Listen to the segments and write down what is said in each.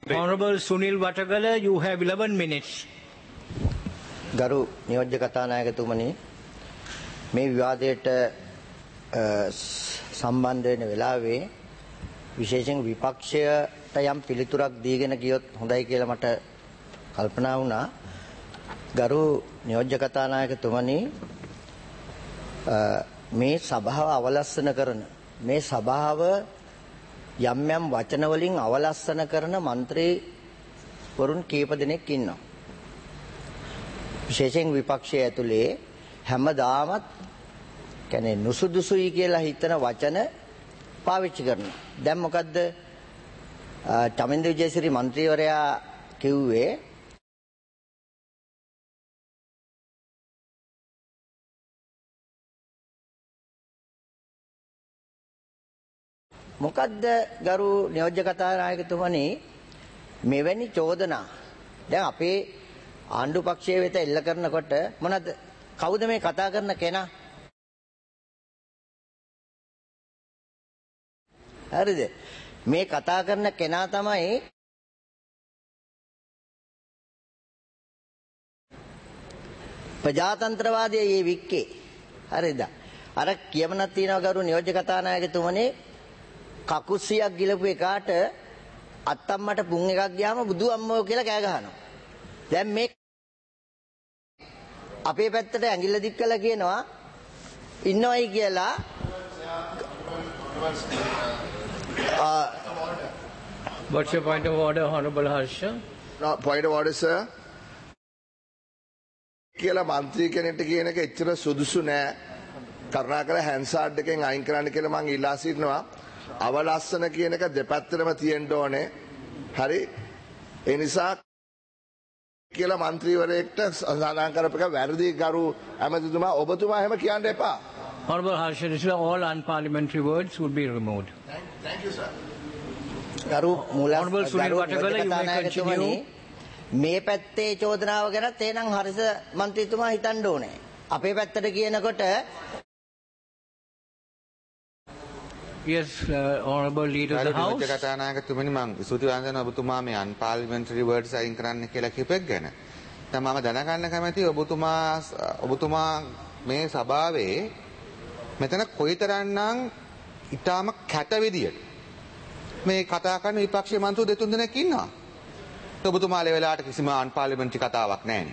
Honorable Sunil Watagala, you have 11 minutes. ගරු නියෝජ්‍ය කතානායකතුමනි මේ විවාදයට සම්බන්ධ වෙන වෙලාවේ විශේෂයෙන් විපක්ෂයට යම් පිළිතුරක් දීගෙන ගියොත් හොඳයි කියලා මට කල්පනා වුණා. ගරු නියෝජ්‍ය කතානායකතුමනි මේ සභාව අවලස්සන කරන මේ සභාව යම් යම් වචන වලින් අවලස්සන කරන മന്ത്രി වරුන් කීප දෙනෙක් ඉන්නවා. විශේෂයෙන් විපක්ෂයේ ඇතුලේ හැමදාමත් කියන්නේ නුසුදුසුයි කියලා හිතන වචන පාවිච්චි කරනවා. දැන් මොකද්ද චමින්ද විජේසිරි മന്ത്രിවරයා කිව්වේ මොකද්ද ගරු නියෝජ්‍ය කතානායකතුමනි මෙවැනි චෝදනා දැන් අපේ ආණ්ඩු පක්ෂයේ වෙත එල්ල කරනකොට මොනද කවුද මේ කතා කරන කෙනා? හරිද? මේ කතා කරන කෙනා තමයි ප්‍රජාතන්ත්‍රවාදී මේ වික්කේ. හරිද? අර කියමනක් තියෙනවා ගරු නියෝජ්‍ය කතානායකතුමනි කකුසියක් ගිලපු එකාට අත්තම්මට පුන් එකක් ගියාම බුදු අම්මෝ කියලා කෑ ගහනවා. දැන් මේ අපේ පැත්තට ඇඟිල්ල දික් කළා කියනවා ඉන්නවයි කියලා What's your point of order, Honorable Harsha? No, point of order, sir. කියලා മന്ത്രി කෙනෙක්ට කියන එක එච්චර සුදුසු නෑ. කරුණාකර හැන්සාඩ් එකෙන් අයින් කරන්න කියලා මම ඉල්ලා සිටිනවා. අවලස්සන කියන එක දෙපැත්තටම තියෙන්න ඕනේ. හරි? ඒ නිසා කියලා മന്ത്രിවරයෙක්ට සඳහන් කරපේක වැරදි ගරු ඇමතිතුමා ඔබතුමා එහෙම කියන්න එපා. Honorable Harsha, all unparliamentary words would be removed. Thank you, sir. ගරු Honorable Sunil Watagala, you may continue. මේ පැත්තේ චෝදනාව ගැනත් එහෙනම් හරිස മന്ത്രിතුමා හිතන්න ඕනේ. අපේ පැත්තට කියනකොට Yes, Honorable Leader of the House. කතානායකතුමනි මම ස්තුතිවන්ත වෙනවා ඔබතුමා මේ unparliamentary words අයින් කරන්න කියලා කිව්වෙක් ගැන. දැන් මම දැනගන්න කැමතියි ඔබතුමා මේ සභාවේ මෙතන කොයිතරම්නම් ඊටාම කැත විදියට මේ කතා කරන විපක්ෂයේ මන්ත්‍රී දෙතුන් දෙනෙක් ඉන්නවා. ඔබතුමාලේ වෙලාවට කිසිම unparliamentary කතාවක් නැහැ.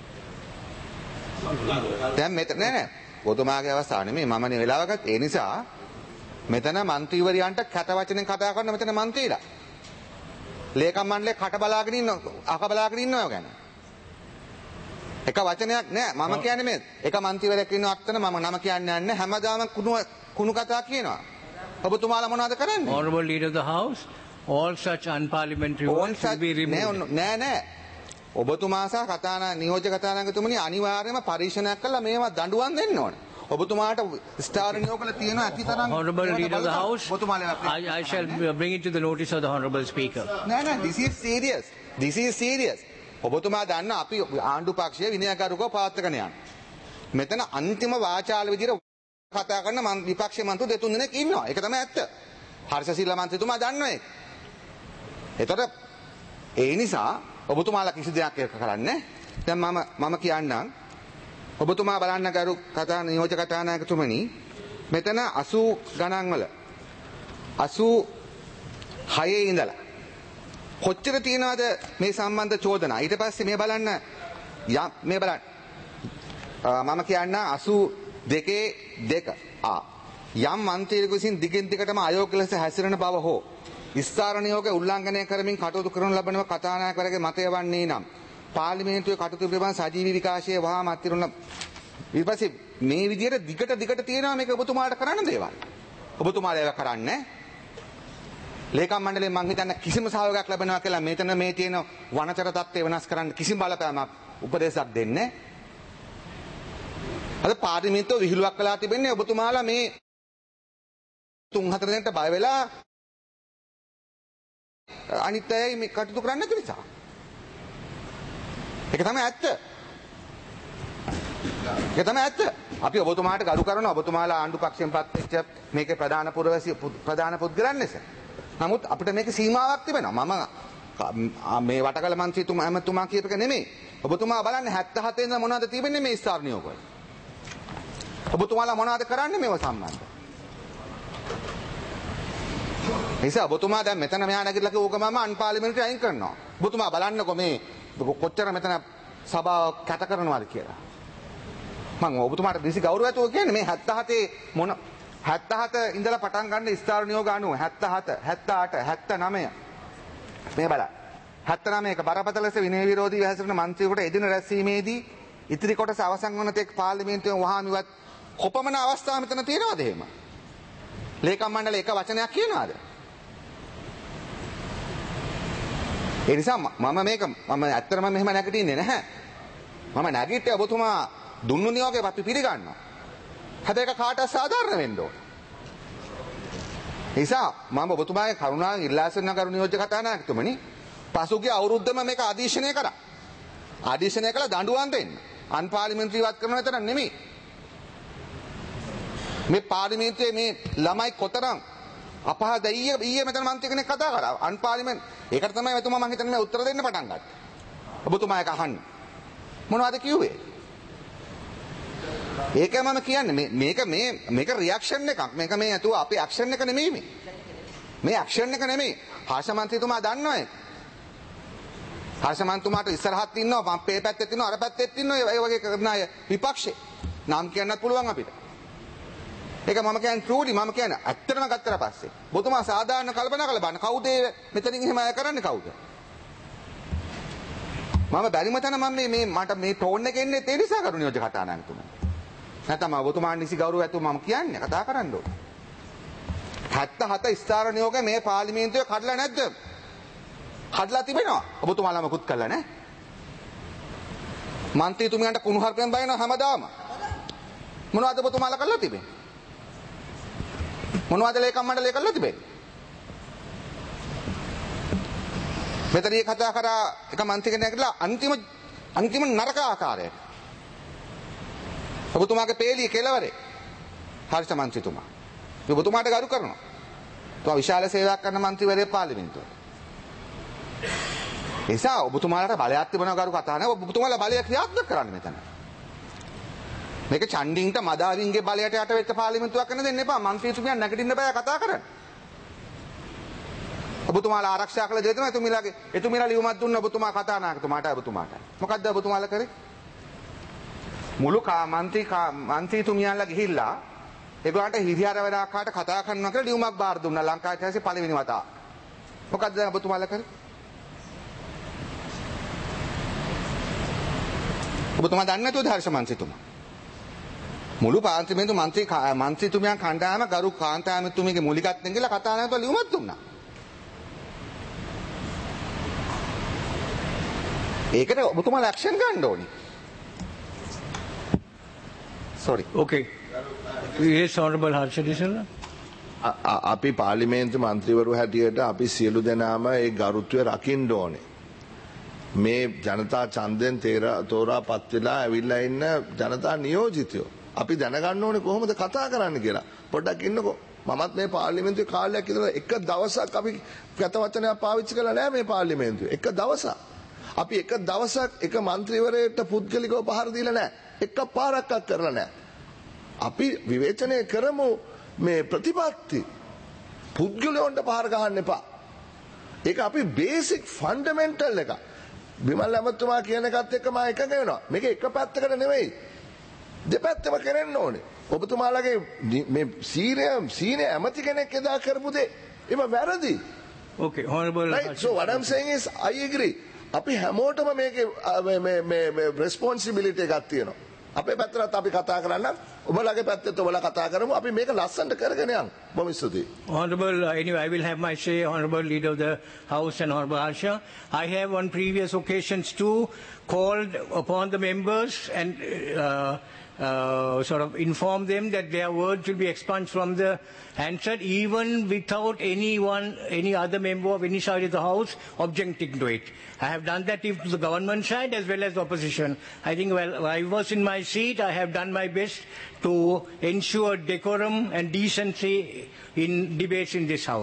දැන් මෙතන නෑ ඔබතුමාගේ අවස්ථාව නෙමෙයි මම නේ වෙලාව ගත්ත. ඒ නිසා මෙතන മന്ത്രിවරයන්ට කැත වචනෙන් කතා කරන මෙතන മന്ത്രിලා. ලේකම් මණ්ඩලේ කට බලාගෙන ඉන්න අක බලාගෙන ඉන්නවා ගැන. එක වචනයක් නෑ මම කියන්නේ මේ එක മന്ത്രിවරයෙක් ඉන්නව අත්තන මම නම කියන්නේ නැහැ හැමදාම කුණු කතා කියනවා. ඔබතුමාලා මොනවද කරන්නේ? Honorable Leader of the House, all such unparliamentary words will be removed. නෑ. ඔබතුමා සහ නියෝජ්‍ය කතානායකතුමනි අනිවාර්යයෙන්ම පරීක්ෂණයක් කළා මේවා දඬුවම් දෙන්න ඕනේ. ඔබතුමාට ස්ථාර නියෝගල තියෙන ඇතිතරම් Honorable Leader of the House, I shall bring it to the notice of the Honorable Speaker. නෑ this is serious. ඔබතුමා දන්න අපි ආණ්ඩු පක්ෂයේ විනයගරුකව පවත්වාගෙන යන. මෙතන අන්තිම වාචාල විදිහට කතා කරන විපක්ෂයේ මන්ත්‍රී දෙතුන් දෙනෙක් ඉන්නවා. ඒක තමයි ඇත්ත. හර්ෂසිල්ල මන්ත්‍රීතුමා දන්නවා ඒක. ඒතර ඒ නිසා ඔබතුමාලා කිසි දෙයක් කරන්නේ. දැන් මම කියන්නම් ඔබතුමා බලන්න ගරු නියෝජ්‍ය කතානායකතුමනි මෙතන 80 ගණන් වල 86 ඉඳලා කොච්චර තියනවද මේ සම්බන්ධ චෝදනා ඊට පස්සේ මේ බලන්න මම කියන්න 82 යම් මන්ත්‍රීවරු විසින් දිගින් දිගටම අයෝග්‍ය ලෙස හැසිරෙන බව හෝ විස්තර නියෝග උල්ලංඝනය කරමින් කටයුතු කරන ලබනව කතානායකවරගේ මතය වන්නේ නම් පාර්ලිමේන්තුවේ කටයුතු පිළිබඳ සජීවී විකාශයේ වහාම අත්තිරුණ ඊපස්සේ මේ විදිහට දිගට තියෙනවා මේක ඔබතුමාට කරන්න දේවල්. ඔබතුමාලා ඒක කරන්නේ ලේකම් මණ්ඩලයෙන් මං හිතන්නේ කිසිම සහයෝගයක් ලැබෙනවා කියලා මෙතන මේ තියෙන වනචර තත්ත්වය වෙනස් කරන්න කිසිම බලපෑමක් උපදේශයක් දෙන්නේ අද පාර්ලිමේන්තුව විහිළුවක් කළා තිබෙන්නේ ඔබතුමාලා මේ 3-4 දෙනෙක්ට බය වෙලා අනිත් අය මේ කටයුතු කරන්නේ නැති නිසා. ඒක තමයි ඇත්ත. අපි ඔබතුමාට ගරු කරනවා ඔබතුමාලා ආණ්ඩු පක්ෂයෙන් පත්වෙච්ච මේකේ ප්‍රධාන පුද්ගලයන් ලෙස. නමුත් අපිට මේකේ සීමාවක් තිබෙනවා. මේ වටකල මන්ත්‍රීතුමා ඇමතුමා කියපක නෙමෙයි. ඔබතුමා බලන්න 77 ඉඳන් මොනවද තිබෙන්නේ මේ ස්ථාර නියෝග වල. ඔබතුමාලා මොනවද කරන්නේ මේව සම්බන්ධ? නිසා ඔබතුමා දැන් මෙතන මෙහා නැගිටලා කිව්වකම අන්පාර්ලිමේන්තුවේ අයින් කරනවා. ඔබතුමා බලන්නකො මේ කොච්චර මෙතන සභාව කැත කරනවාද කියලා. මම ඔබතුමාට දිසි ගෞරවයතුව කියන්නේ මේ 77 මොන 77 ඉඳලා පටන් ගන්න ස්ථාර නියෝග 90 77 78 79 මේ බලන්න 79 එක බරපතල ලෙස විනය විරෝධී වැහැසිරෙන මන්ත්‍රීවරුට එදින රැස්වීමේදී ඉතිරි කොටස අවසන් වන තෙක් පාර්ලිමේන්තුවේ වහාම ඉවත් කොපමණ අවස්ථා මෙතන තියෙනවද එහෙම? ලේකම් මණ්ඩලය එක වචනයක් කියනවාද? ඒ නිසා මම ඇත්තටම මෙහෙම නැගිටින්නේ නැහැ. මම නැගිට්ටේ ඔබතුමා දුන්නු නියෝගය අපි පිළිගන්නවා. හැබැයි ඒක කාටවත් සාධාරණ වෙන්න ඕන. ඒ නිසා මම ඔබතුමාගේ කරුණාවෙන් ඉල්ලා සිටින කරු නියෝජ්‍ය කතානායකතුමනි පසුගිය අවුරුද්දම මේක ආදේශනය කරා. ආදේශනය කළා දඬුවම් දෙන්න. අන්පාර්ලිමේන්තුවත් කරන විතර නෙමෙයි. මේ පාර්ලිමේන්තුවේ මේ ළමයි කොතරම් අපහාද ඊයේ මෙතන මන්ත්‍රී කෙනෙක් කතා කරා. අන්පාර්ලිමේන්තු ඒකට තමයි එතුමා මම හිතන්නේ උත්තර දෙන්න පටන් ගත්තා. ඔබතුමා එක අහන්න. මොනවද කිව්වේ? ඒක මම කියන්නේ මේක රියැක්ෂන් එකක්. මේක මේ අතුව අපේ ඇක්ෂන් එක නෙමෙයි මේ. මේ ඇක්ෂන් එක නෙමෙයි. හර්ෂ මන්ත්‍රීතුමා දන්නවා ඒක. හර්ෂ මන්ත්‍රීතුමාට ඉස්සරහත් ඉන්නවා, මම මේ පැත්තෙත් ඉන්නවා, අර පැත්තෙත් ඉන්නවා. ඒ වගේ කරන අය විපක්ෂේ. නම් කියන්නත් පුළුවන් අපිට. ඒක මම කියන්නේ ට්‍රූලි මම කියන්නේ ඇත්තටම ගත්තට පස්සේ. ඔබතුමා සාධාරණ කල්පනා කරලා බලන්න. කවුද මෙතනින් එහෙම අය කරන්නේ කවුද? මම බැරිම තැන මට මේ ටෝන් එක එන්නේ ඒ නිසා කරු නියෝජ්‍ය කතානායකතුමා. නැත්නම් ඔබතුමාට නිසි ගෞරවයතුව මම කියන්නේ කතා කරන්න ඕනේ. 77 ස්ථාර නියෝගය මේ පාර්ලිමේන්තුවේ කඩලා නැද්ද? කඩලා තිබෙනවා. ඔබතුමාලා මොකුත් කළා නැහැ. මන්ත්‍රීතුමියන්ට කුණුහරුපෙන් බයිනවා හැමදාම. මොනවද ඔබතුමාලා කළා තිබෙන්නේ? මොනවද ලේකම් මණ්ඩලය කළා තිබෙන්නේ? මෙතන කතා කරා එක මන්ත්‍රී කෙනෙක් කියලා අන්තිම නරක ආකාරයට. ඔබතුමාගේ පේලිය කෙලවරේ හර්ෂ මන්ත්‍රීතුමා. මේ ඔබතුමාට ගරු කරනවා. තුමා විශාල සේවයක් කරන මන්ත්‍රීවරයෙක් පාර්ලිමේන්තුවේ. එසා ඔබතුමාලට බලයක් තිබෙනවා ගරු කතා නැහැ. ඔබතුමාලා බලය ක්‍රියාත්මක කරන්න මෙතන. මේක චණ්ඩින්ට මදාවින්ගේ බලයට යට වෙච්ච පාර්ලිමේන්තුවක් කරන්න දෙන්න එපා. මන්ත්‍රීතුමියන් නැගිටින්න බෑ කතා කරන්න. ඔබතුමාලා ආරක්ෂා කළ දේ තමයි එතුමිලා ලියුමක් දුන්න ඔබතුමා කතානායකතුමාට ඔබතුමාට. මොකද්ද ඔබතුමාලා කරේ? මුළු මන්ත්‍රීතුමියන්ලා ගිහිල්ලා ඒගොල්ලන්ට හිරිහැර වැඩ ආකාරයට කතා කරනවා කියලා ලියුමක් බාර දුන්නා ලංකා ඉතිහාසයේ පළවෙනි වතාව. මොකද්ද ඔබතුමාලා කරේ? ඔබතුමා දන්නේ නැතුවද හර්ෂ මන්ත්‍රීතුමා? මුළු පාර්ලිමේන්තු මන්ත්‍රීතුමියන් කණ්ඩායම ගරු කාන්තාමතුමියගේ මූලිකත්වයෙන් කියලා කතා නැතුව ලියුමක් දුන්නා. ඒකට ඔබතුමාලා ඇක්ෂන් ගන්න ඕනේ. Sorry. Okay. Yes, Honorable Harsha Disella. අපි පාර්ලිමේන්තු මන්ත්‍රීවරු හැටියට අපි සියලු දෙනාම ඒ ගරුත්වය රකින්න ඕනේ. මේ ජනතා ඡන්දයෙන් තෝරාපත් වෙලා ඇවිල්ලා ඉන්න ජනතා නියෝජිතයෝ. අපි දැනගන්න ඕනේ කොහොමද කතා කරන්න කියලා. පොඩ්ඩක් ඉන්නකෝ. මමත් මේ පාර්ලිමේන්තුවේ කාලයක් ඉඳලා එක දවසක් අපි කත වචනයක් පාවිච්චි කළා නෑ මේ පාර්ලිමේන්තුවේ. එක දවසක්. අපි එක දවසක් එක මන්ත්‍රීවරයෙක්ට පුද්ගලිකව පහර දීලා නෑ. එක පාරක්වත් කරලා නෑ. අපි විවේචනය කරමු මේ ප්‍රතිපත්ති. පුද්ගලයන්ට පහර ගහන්න එපා. ඒක අපි බේසික් ෆන්ඩමෙන්ටල් එක. විමල් ඇමතුමා කියන එකත් එක්ක මම එකඟ වෙනවා. මේක එක පැත්තකට නෙවෙයි. දෙපැත්තම කරන්න ඕනේ. ඔබතුමාලගේ මේ සීනියර් ඇමති කෙනෙක් එදා කරපු දේ ඒක වැරදි. Okay, Honorable. Right. So what I'm saying is I agree. අපි හැමෝටම මේකේ මේ responsibility එකක් තියෙනවා. අපේ පැත්තට අපි කතා කරන්න ඔබලගේ පැත්තට ඔබලා කතා කරමු. අපි මේක ලස්සනට කරගෙන යමු. බොහොම ස්තුතියි. Honorable, anyway, I will have my say, Honorable Leader of the House and Honorable Harsha. I have on previous occasions too called upon the members and sort of inform them that their words will be expunged from the handset even without any other member of any side of the house objecting to it. I have done that to the government side as well as the opposition. I think while I was in my seat, I have done my best to ensure decorum and decency in debates in this house.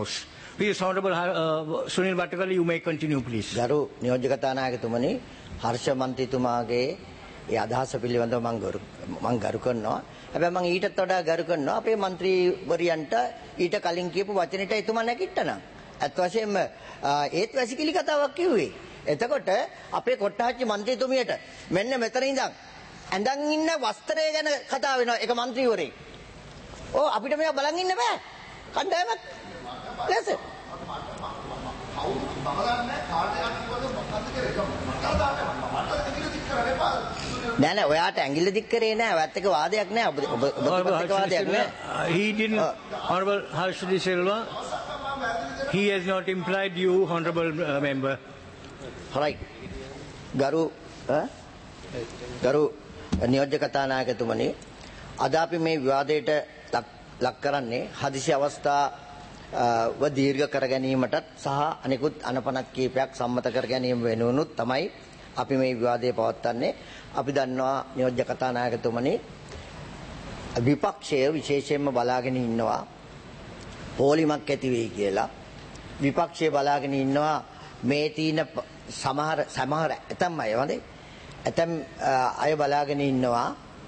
Please, Honorable Sunil Bhattakali, you may continue, please. ගරු නියෝජ්‍ය කතානායකතුමනි හර්ෂ මන්ත්‍රීතුමාගේ ඒ අදහස පිළිබඳව මම ගරු කරනවා. හැබැයි මම ඊටත් වඩා ගරු කරනවා අපේ മന്ത്രിවරියන්ට ඊට කලින් කියපු වචනෙට එතුමා නැගිට්ටනම්. අත් වශයෙන්ම ඒත් වැසිකිලි කතාවක් කිව්වේ. එතකොට අපේ කොට්ටාච්චි മന്ത്രിතුමියට මෙන්න මෙතන ඉඳන් ඇඳන් ඉන්න වස්ත්‍රය ගැන කතා වෙනවා එක മന്ത്രിවරයෙක්. ඕ අපිට මේවා බලන් ඉන්න බෑ. කණ්ඩායමක් ලෙස නෑ නෑ ඔයාට ඇඟිල්ල දික් කරේ නෑ ඔයත් එක වාදයක් නෑ ඔබ වාදයක් නෑ. He didn't, Honorable Harshdi Silva, he has not implied you, Honorable member. right ගරු නියෝජ්‍ය කතානායකතුමනි අද අපි මේ විවාදයට ලක් කරන්නේ හදිසි අවස්ථාව දීර්ඝ කර ගැනීමටත් සහ අනෙකුත් අනපනත් කීපයක් සම්මත කර ගැනීම වෙනුවනුත් තමයි අපි මේ විවාදය පවත්වන්නේ. අපි දන්නවා නියෝජ්‍ය කතානායකතුමනි විපක්ෂය විශේෂයෙන්ම බලාගෙන ඉන්නවා පොලිමක් ඇති වෙයි කියලා. විපක්ෂය බලාගෙන ඉන්නවා මේ තීන සමහර ඇතම් අය වගේ ඇතම් අය බලාගෙන ඉන්නවා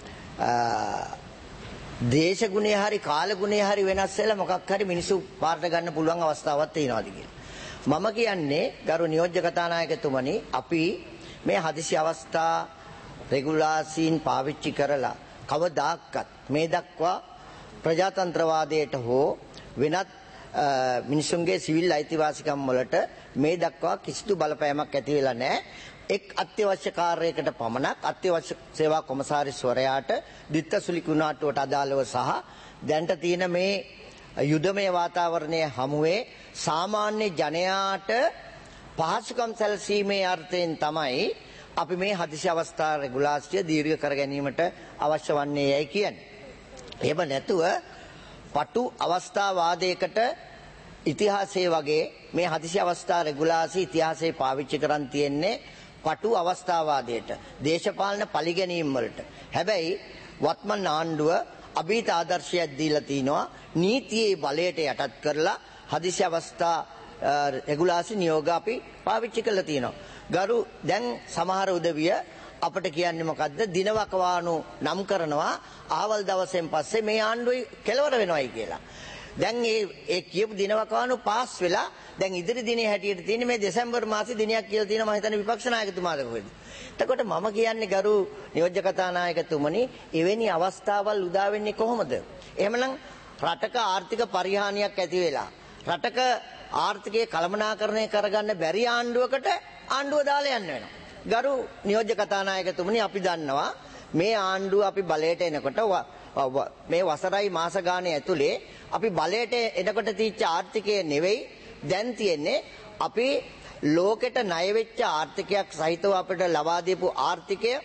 දේශගුණේ හරි කාලගුණේ හරි වෙනස් වෙලා මොකක් හරි මිනිස්සු පාරට ගන්න පුළුවන් අවස්ථාවක් තියෙනවාද කියලා. මම කියන්නේ ගරු නියෝජ්‍ය කතානායකතුමනි අපි මේ හදිසි අවස්ථා රෙගුලාසීන් පාවිච්චි කරලා කවදාක්වත් මේ දක්වා ප්‍රජාතන්ත්‍රවාදයට හෝ වෙනත් මිනිසුන්ගේ සිවිල් අයිතිවාසිකම් වලට මේ දක්වා කිසිදු බලපෑමක් ඇති වෙලා නැහැ. එක් අත්‍යවශ්‍ය කාර්යයකට පමණක් අත්‍යවශ්‍ය සේවා කොමසාරිස්වරයාට දිත්ත සුලිකුණාටුවට අදාළව සහ දැන්ට තියෙන මේ යුදමය වාතාවරණයේ හමුවේ සාමාන්‍ය ජනයාට පහසුකම් සැලසීමේ අර්ථයෙන් තමයි අපි මේ හදිසි අවස්ථා රෙගුලාසිය දීර්ඝ කර ගැනීමට අවශ්‍ය වන්නේ යයි කියන්නේ. එහෙම නැතුව පටු අවස්ථාවාදයකට ඉතිහාසයේ වගේ මේ හදිසි අවස්ථා රෙගුලාසි ඉතිහාසයේ පාවිච්චි කරන් තියෙන්නේ පටු අවස්ථාවාදයට දේශපාලන පරිගැනීම් වලට. හැබැයි වත්මන් ආණ්ඩුව අභීත ආදර්ශයක් දීලා තිනවා නීතියේ බලයට යටත් කරලා හදිසි අවස්ථා රෙගුලාසි නියෝග අපි පාවිච්චි කරලා තිනවා. ගරු දැන් සමහර උදවිය අපිට කියන්නේ මොකද්ද දිනවකවානු නම් කරනවා ආවල් දවසෙන් පස්සේ මේ ආණ්ඩුවේ කෙලවර වෙනවයි කියලා. දැන් ඒ කියපු දිනවකවානු පාස් වෙලා දැන් ඉදිරි දිනේ හැටියට තියෙන්නේ මේ දෙසැම්බර් මාසේ දිනයක් කියලා තියෙනවා මම හිතන්නේ විපක්ෂ නායකතුමාද කොහෙද. එතකොට මම කියන්නේ ගරු නියෝජ්‍ය කතානායකතුමනි එවැනි අවස්ථාවල් උදා වෙන්නේ කොහොමද? එහෙමනම් රටක ආර්ථික පරිහානියක් ඇති වෙලා රටක ආර්ථිකය කළමනාකරණය කරගන්න බැරි ආණ්ඩුවකට ආණ්ඩුව දාලා යන්න වෙනවා. ගරු නියෝජ්‍ය කතානායකතුමනි අපි දන්නවා මේ ආණ්ඩුව අපි බලයට එනකොට මේ වසරයි මාස ගානේ ඇතුලේ අපි බලයට එනකොට තීච්ච ආර්ථිකය නෙවෙයි දැන් තියෙන්නේ අපි ලෝකෙට ණය වෙච්ච ආර්ථිකයක් සහිතව අපිට ලබා දීපු ආර්ථිකය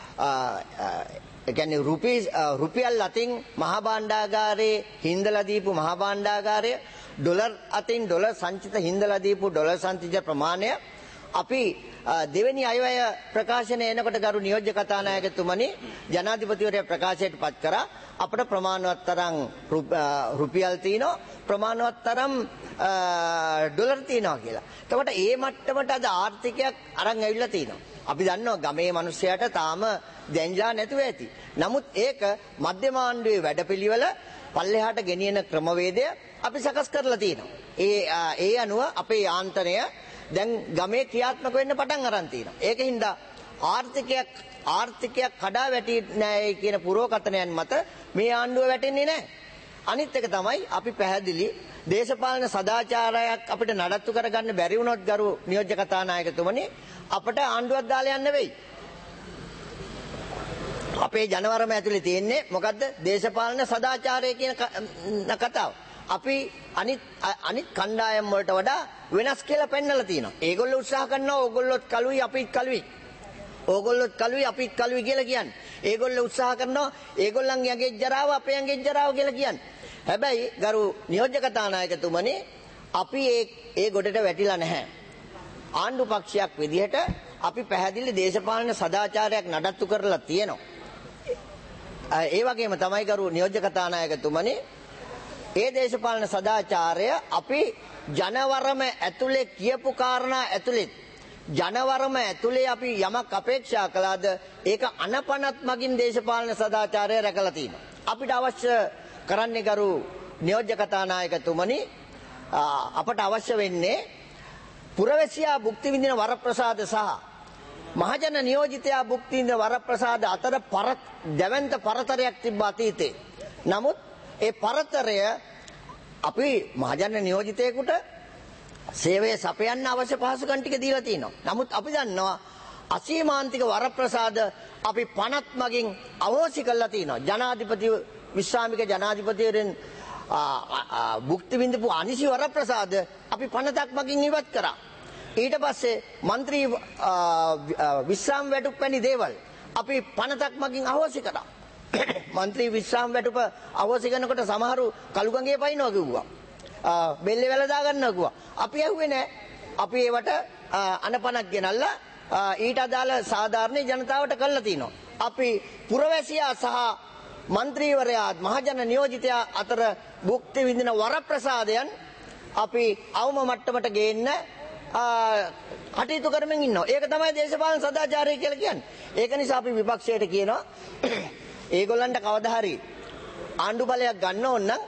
ඒ කියන්නේ රුපියල් අතින් මහ භාණ්ඩාගාරයේ හින්දලා දීපු මහ භාණ්ඩාගාරය ඩොලර් අතින් ඩොලර් සංචිත හින්දලා දීපු ඩොලර් සංචිත ප්‍රමාණය අපි දෙවෙනි අයවැය ප්‍රකාශනය එනකොට ගරු නියෝජ්‍ය කතානායකතුමනි ජනාධිපතිවරයා ප්‍රකාශයට පත් කරා අපිට ප්‍රමාණවත් තරම් රුපියල් තියෙනවා ප්‍රමාණවත් තරම් ඩොලර් තියෙනවා කියලා. එතකොට ඒ මට්ටමට අද ආර්ථිකයක් අරන් ඇවිල්ලා තියෙනවා. අපි දන්නවා ගමේ මිනිස්සයාට තාම දැන්ජා නැතුව ඇති. නමුත් ඒක මධ්‍යම ආණ්ඩුවේ වැඩපිළිවෙල පල්ලෙහාට ගෙනියන ක්‍රමවේදය අපි සකස් කරලා තියෙනවා. ඒ අනුව අපේ යාන්ත්‍රණය දැන් ගමේ ක්‍රියාත්මක වෙන්න පටන් අරන් තියෙනවා. ඒකින්ද ආර්ථිකයක් කඩා වැටෙන්නේ නැහැ කියන පුරෝකථනයන් මත මේ ආණ්ඩුව වැටෙන්නේ නැහැ. අනිත් එක තමයි අපි පැහැදිලි දේශපාලන සදාචාරයක් අපිට නඩත්තු කරගන්න බැරි වුණොත් ගරු නියෝජ්‍ය කතානායකතුමනි අපිට ආණ්ඩුවක් දාලා යන්න වෙයි. අපේ ජනවරම ඇතුලේ තියෙන්නේ මොකද්ද? දේශපාලන සදාචාරය කියන කතාව. අපි අනිත් කණ්ඩායම් වලට වඩා වෙනස් කියලා පෙන්නලා තියෙනවා. ඒගොල්ලෝ උත්සාහ කරනවා ඕගොල්ලොත් කලුයි අපිත් කලුයි. ඕගොල්ලොත් කලුයි අපිත් කලුයි කියලා කියන්නේ. ඒගොල්ලෝ උත්සාහ කරනවා ඒගොල්ලන්ගේ ඇඟේ ජරාව අපේ ඇඟේ ජරාව කියලා කියන්නේ. හැබැයි ගරු නියෝජ්‍ය කතානායකතුමනි අපි ඒ ගොඩට වැටිලා නැහැ. ආණ්ඩු පක්ෂයක් විදිහට අපි පැහැදිලි දේශපාලන සදාචාරයක් නඩත්තු කරලා තියෙනවා. ඒ වගේම තමයි ගරු නියෝජ්‍ය කතානායකතුමනි ඒ දේශපාලන සදාචාරය අපි ජනවරම ඇතුලේ කියපු කාරණා ඇතුලේ ජනවරම ඇතුලේ අපි යමක් අපේක්ෂා කළාද ඒක අනපනත් මගින් දේශපාලන සදාචාරය රැකලා තියෙනවා. අපිට අවශ්‍ය කරන්නේ ගරු නියෝජ්‍ය කතානායකතුමනි අපට අවශ්‍ය වෙන්නේ පුරවැසියා භුක්ති විඳින වරප්‍රසාද සහ මහජන නියෝජිතයා භුක්ති විඳින වරප්‍රසාද අතර දැවැන්ත පරතරයක් තිබ්බ අතීතේ. නමුත් ඒ පරතරය අපි මහජන නියෝජිතයෙකුට සේවය සපයන්න අවශ්‍ය පහසුකම් ටික දීලා තියෙනවා. නමුත් අපි දන්නවා අසීමාන්තික වරප්‍රසාද අපි පනත් මගින් අවෝසි කරලා තියෙනවා. ජනාධිපති විශ්‍රාමික ජනාධිපතිවරයන් භුක්ති විඳපු අනිසි වරප්‍රසාද අපි පනතක් මගින් ඉවත් කරා. ඊට පස්සේ മന്ത്രി විශ්‍රාම වැටුප් වැනි දේවල් අපි පනතක් මගින් අවෝසි කරා. മന്ത്രി විශ්‍රාම වැටුප අවෝසි කරනකොට සමහරු කළුගඟේ පයින්නවා කිව්වා. බෙල්ලේ වැල දා ගන්නවා කිව්වා. අපි ඇහුවේ නැහැ. අපි ඒවට අනපනක් ගෙනල්ලා ඊට අදාළ සාධාරණ ජනතාවට කළා තිනවා. අපි පුරවැසියා සහ മന്ത്രിවරයා මහජන නියෝජිතයා අතර භුක්ති විඳින වරප්‍රසාදයන් අපි අවම මට්ටමට ගේන්න කටයුතු කරමින් ඉන්නවා. ඒක තමයි දේශපාලන සදාචාරය කියලා කියන්නේ. ඒක නිසා අපි විපක්ෂයට කියනවා ඒගොල්ලන්ට කවදා හරි ආණ්ඩු බලයක් ගන්න ඕන නම්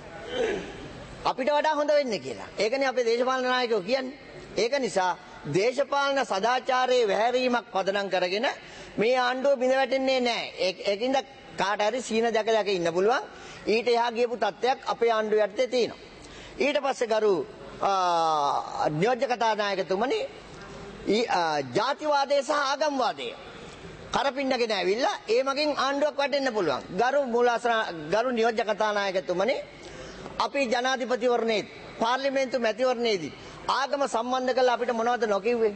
අපිට වඩා හොඳ වෙන්නේ කියලා. ඒකනේ අපේ දේශපාලන නායකයෝ කියන්නේ. ඒක නිසා දේශපාලන සදාචාරයේ වැහැරීමක් පදනම් කරගෙන මේ ආණ්ඩුව බිඳ වැටෙන්නේ නැහැ. ඒකින්ද කාට හරි සීන දැක දැක ඉන්න පුළුවන්. ඊට එහා ගියපු තත්ත්වයක් අපේ ආණ්ඩුව යටතේ තියෙනවා. ඊට පස්සේ ගරු නියෝජ්‍ය කතානායකතුමනි ජාතිවාදය සහ ආගම්වාදය කරපින්නගෙන ඇවිල්ලා ඒ මගින් ආණ්ඩුවක් වටෙන්න පුළුවන්. ගරු නියෝජ්‍ය කතානායකතුමනි අපි ජනාධිපතිවරණයේ පාර්ලිමේන්තු මැතිවරණයේදී ආගම සම්බන්ධ කරලා අපිට මොනවද නොකියුවේ?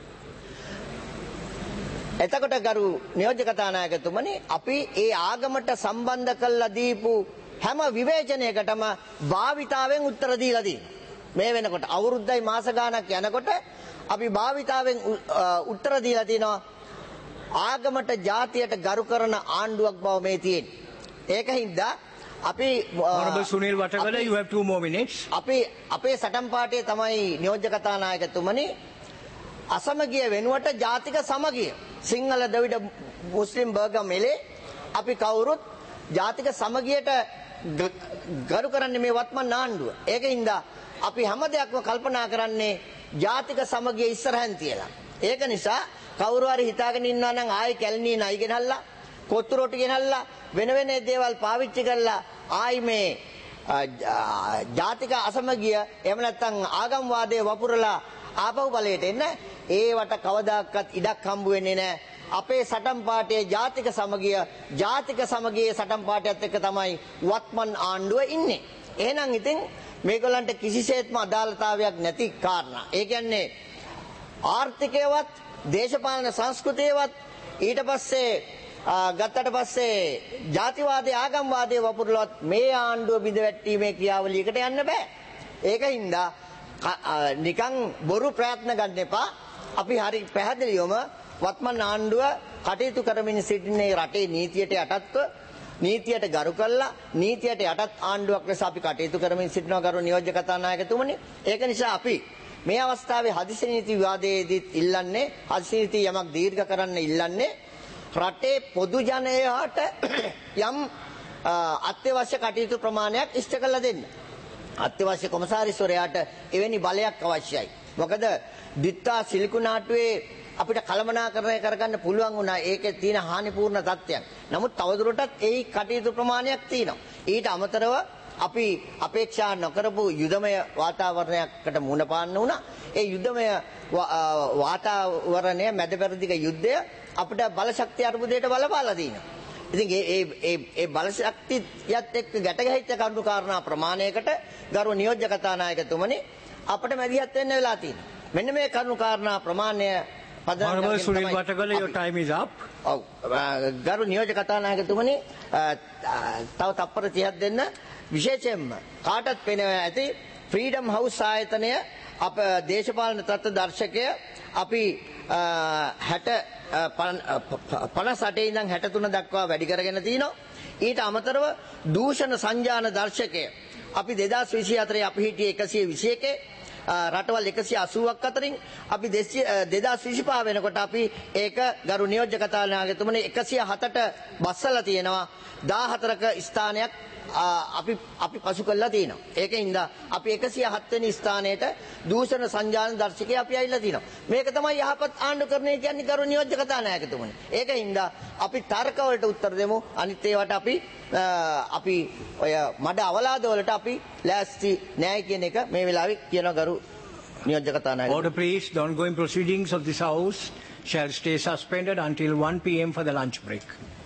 එතකොට ගරු නියෝජ්‍ය කතානායකතුමනි අපි ඒ ආගමට සම්බන්ධ කරලා දීපු හැම විවේචනයකටම භාවිතාවෙන් උත්තර දීලා තියෙනවා. මේ වෙනකොට අවුරුද්දයි මාස ගාණක් යනකොට අපි භාවිතාවෙන් උත්තර දීලා තිනවා. ආගමට ජාතියට ගරු කරන ආණ්ඩුවක් බව මේ තියෙන්නේ. ඒකින්ද අපි Honorable Sunil Watagala, you have 2 more minutes. අපේ සටන් පාඨයේ තමයි නියෝජ්‍ය කතානායකතුමනි අසමගිය වෙනුවට ජාතික සමගිය සිංහල ද්‍රවිඩ මුස්ලිම් බර්ගම් මෙලේ අපි කවුරුත් ජාතික සමගියට ගරු කරන්නේ මේ වත්මන් ආණ්ඩුව. ඒකින්ද අපි හැම දෙයක්ම කල්පනා කරන්නේ ජාතික සමගිය ඉස්සරහින් තියලා. ඒක නිසා කවුරු හරි හිතාගෙන ඉන්නවා නම් ආයි කැලණියේ නයි ගෙනල්ලා කොත්තු රොටි ගෙනල්ලා වෙන වෙන දේවල් පාවිච්චි කරලා ආයි මේ ජාතික අසමගිය එහෙම නැත්නම් ආගම් වාදයේ වපුරලා ආපහු බලයට එන්න ඒවට කවදාකවත් ඉඩක් හම්බ වෙන්නේ නැහැ. අපේ සටන් පාඨයේ ජාතික සමගියේ සටන් පාඨයත් එක්ක තමයි වත්මන් ආණ්ඩුව ඉන්නේ. එහෙනම් ඉතින් මේගොල්ලන්ට කිසිසේත්ම අදාළතාවයක් නැති කාරණා. ඒ කියන්නේ ආර්ථිකයවත් දේශපාලන සංස්කෘතියවත් ඊට පස්සේ ගත්තට පස්සේ ජාතිවාදී ආගම්වාදී වපුරලවත් මේ ආණ්ඩුව බිඳ වැටීමේ ක්‍රියාවලියකට යන්න බෑ. ඒකින්ද නිකන් බොරු ප්‍රයත්න ගන්න එපා. අපි හරි පැහැදිලිවම වත්මන් ආණ්ඩුව කටයුතු කරමින් සිටින්නේ රටේ නීතියට යටත්ව නීතියට ගරු කළා නීතියට යටත් ආණ්ඩුවක් ලෙස අපි කටයුතු කරමින් සිටිනවා ගරු නියෝජ්‍ය කතානායකතුමනි. ඒක නිසා අපි මේ අවස්ථාවේ හදිසි නීති විවාදයේදී ඉල්ලන්නේ හදිසි නීති යමක් දීර්ඝ කරන්න ඉල්ලන්නේ රටේ පොදු ජනයාට යම් අත්‍යවශ්‍ය කටයුතු ප්‍රමාණයක් ඉෂ්ට කරලා දෙන්න. අත්‍යවශ්‍ය කොමසාරිස්වරයාට එවැනි බලයක් අවශ්‍යයි. මොකද දිත්තා සිල්කුනාටුවේ අපිට කළමනාකරණය කරගන්න පුළුවන් වුණා ඒකේ තියෙන හානිපූර්ණ තත්ත්වයන්. නමුත් තවදුරටත් ඒ කටයුතු ප්‍රමාණයක් තියෙනවා. ඊට අමතරව අපි අපේක්ෂා නොකරපු යුදමය වාතාවරණයකට මුහුණ පාන්න වුණා. ඒ යුදමය වාතාවරණය මැදපෙරදිග යුද්ධය අපිට බලශක්තිය අර්බුදයට බලපාලා තියෙනවා. ඉතින් ඒ බලශක්තියත් එක්ක ගැට ගැහිච්ච කරුණු කාරණා ප්‍රමාණයකට ගරු නියෝජ්‍ය කතානායකතුමනි අපිට මැදිහත් වෙන්න වෙලා තියෙනවා. මෙන්න මේ කරුණු කාරණා ප්‍රමාණය Honorable Sunil Watagala, your time is up. ඔව්. ගරු නියෝජ්‍ය කතානායකතුමනි තව තප්පර 30ක් දෙන්න. විශේෂයෙන්ම කාටත් පෙනෙනවා ඇති ෆ්‍රීඩම් හවුස් ආයතනය අප දේශපාලන තත්ත්ව දර්ශකය අපි 58 ඉඳන් 63 දක්වා වැඩි කරගෙන තිනවා. ඊට අමතරව දූෂණ සංජාන දර්ශකය අපි 2024 අපි හිටියේ 121 රටවල් 180ක් අතරින් අපි 2025 වෙනකොට අපි ඒක ගරු නියෝජ්‍ය කතානායකතුමනි 107ට බස්සලා තියෙනවා 14ක ස්ථානයක් අපි පසු කළා තියෙනවා. ඒකින්ද අපි 107 වෙනි ස්ථානයට දූෂණ සංජානන දර්ශකයේ අපි ඇවිල්ලා තියෙනවා. මේක තමයි යහපත් ආණ්ඩුකරණය කියන්නේ ගරු නියෝජ්‍ය කතානායකතුමනි. ඒකින්ද අපි තර්ක වලට උත්තර දෙමු. අනිත් ඒවාට අපි ඔය මඩ අවලාද වලට අපි ලෑස්ති නෑ කියන එක මේ වෙලාවේ කියන ගරු නියෝජ්‍ය කතානායක. Order please. The ongoing proceedings of this House shall stay suspended until 1 p.m. for the lunch break.